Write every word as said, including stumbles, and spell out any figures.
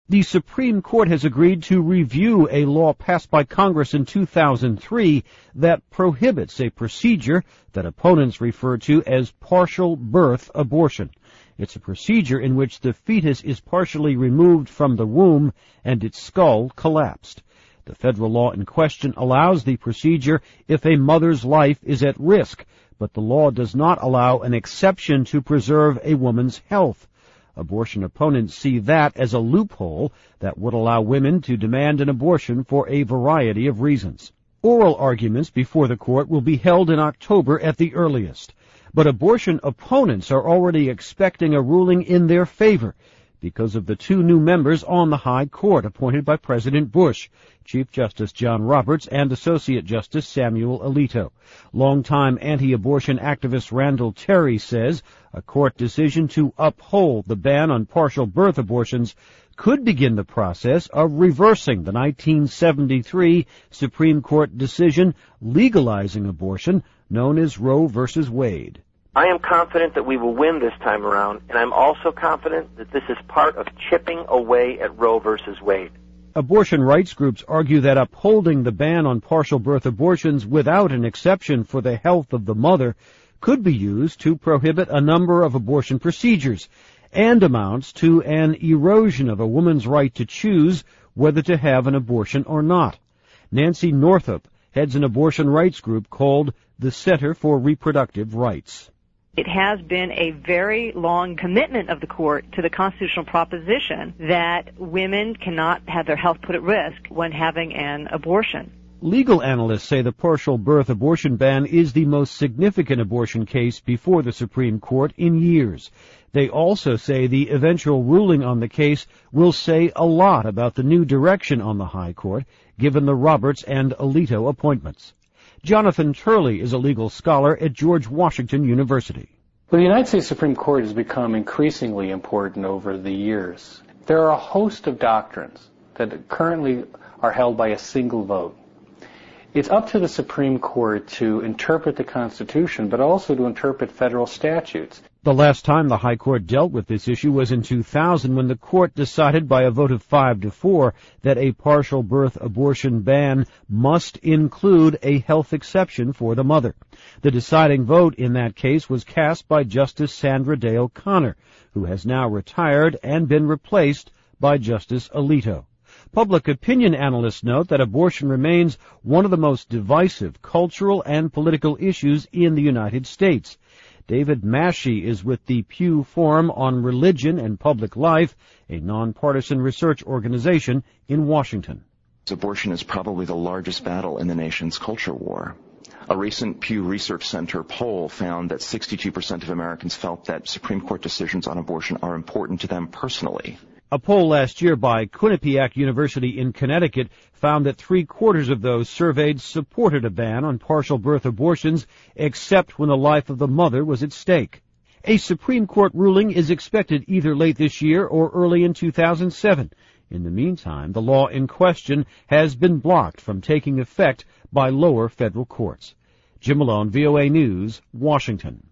The Supreme Court has agreed to review a law passed by Congress in two thousand three that prohibits a procedure that opponents refer to as partial birth abortion. It's a procedure in which the fetus is partially removed from the womb and its skull collapsed. The federal law in question allows the procedure if a mother's life is at risk, but the law does not allow an exception to preserve a woman's health. Abortion opponents see that as a loophole that would allow women to demand an abortion for a variety of reasons. Oral arguments before the court will be held in October at the earliest, but abortion opponents are already expecting a ruling in their favor because of the two new members on the High Court appointed by President Bush, Chief Justice John Roberts and Associate Justice Samuel Alito. Longtime anti-abortion activist Randall Terry says a court decision to uphold the ban on partial birth abortions could begin the process of reversing the nineteen seventy-three Supreme Court decision legalizing abortion known as Roe versus Wade. I am confident that we will win this time around, and I'm also confident that this is part of chipping away at Roe versus Wade. Abortion rights groups argue that upholding the ban on partial birth abortions without an exception for the health of the mother could be used to prohibit a number of abortion procedures and amounts to an erosion of a woman's right to choose whether to have an abortion or not. Nancy Northup heads an abortion rights group called the Center for Reproductive Rights. It has been a very long commitment of the court to the constitutional proposition that women cannot have their health put at risk when having an abortion. Legal analysts say the partial birth abortion ban is the most significant abortion case before the Supreme Court in years. They also say the eventual ruling on the case will say a lot about the new direction on the High Court, given the Roberts and Alito appointments. Jonathan Turley is a legal scholar at George Washington University. Well, the United States Supreme Court has become increasingly important over the years. There are a host of doctrines that currently are held by a single vote. It's up to the Supreme Court to interpret the Constitution, but also to interpret federal statutes. The last time the High Court dealt with this issue was in two thousand, when the court decided by a vote of five to four that a partial birth abortion ban must include a health exception for the mother. The deciding vote in that case was cast by Justice Sandra Day O'Connor, who has now retired and been replaced by Justice Alito. Public opinion analysts note that abortion remains one of the most divisive cultural and political issues in the United States. David Massey is with the Pew Forum on Religion and Public Life, a nonpartisan research organization in Washington. Abortion is probably the largest battle in the nation's culture war. A recent Pew Research Center poll found that sixty-two percent of Americans felt that Supreme Court decisions on abortion are important to them personally. A poll last year by Quinnipiac University in Connecticut found that three-quarters of those surveyed supported a ban on partial birth abortions, except when the life of the mother was at stake. A Supreme Court ruling is expected either late this year or early in two thousand seven. In the meantime, the law in question has been blocked from taking effect by lower federal courts. Jim Malone, V O A News, Washington.